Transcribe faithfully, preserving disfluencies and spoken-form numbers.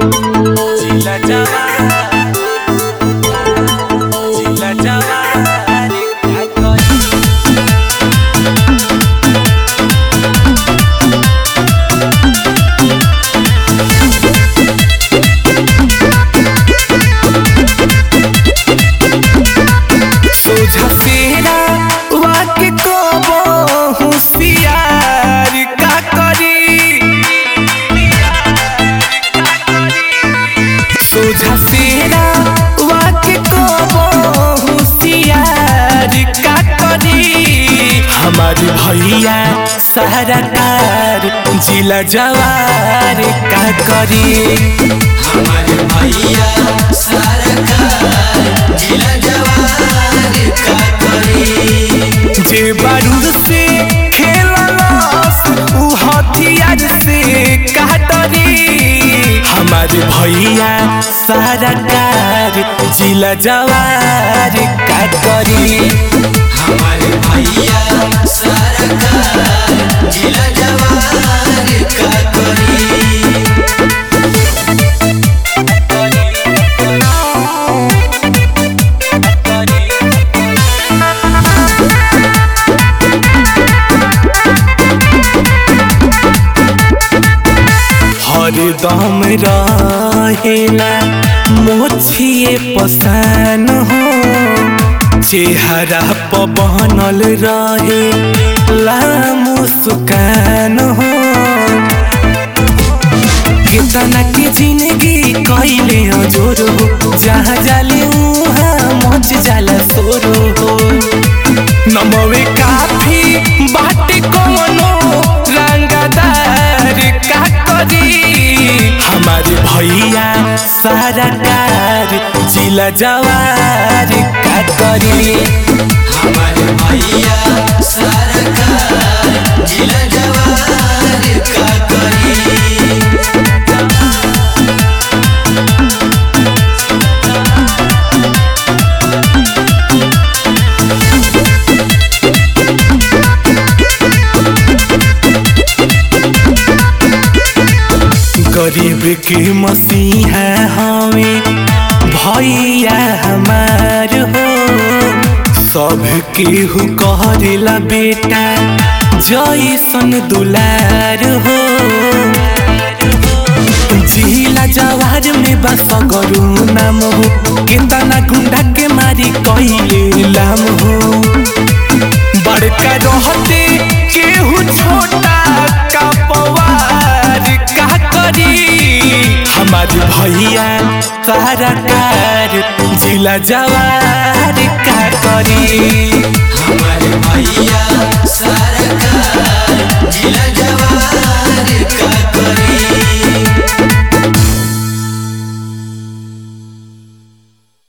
जिला जवार जिला जवार का करी सोझा फेरा वाके को होशियार का करी सोझा फेरा वाके को होशियार का करी हमारे भैया सारा कार जिला जवार का करी हमारे भैया सारा कार जिला जवार का करी जे बारूद से खेललस उ हथियार से का डरी हमारे भैया सारा कार जिला जवार का करी हमारे भैया सारा कार जिला जवार का करी हरदम रहेला मोछिए पसान हो चेहरा पर बनल रहे ला मुस्कान हो कितना के जिंदगी कैले अजोर हो जहाँ जाले उहाँ मच जाला सोरो हो नमवे काफी बाटे कोनो रंगदार का करी हमारे भैया सारा कार जिला जवार का करी हमारे भैया सारा कार जिला जवार का करी गरीब के मसीहा हमें भैया हमार हो सब केहू कहला बेटा जैसन दुलार हो जिला जवार में बस गरू नाम हो कितना गुंडा के मारी कैले लाम हो बड़का रहते केहू छोटा का पवार का करी हमारे भैया सारा कार जिला जवार का करी हमारे भैया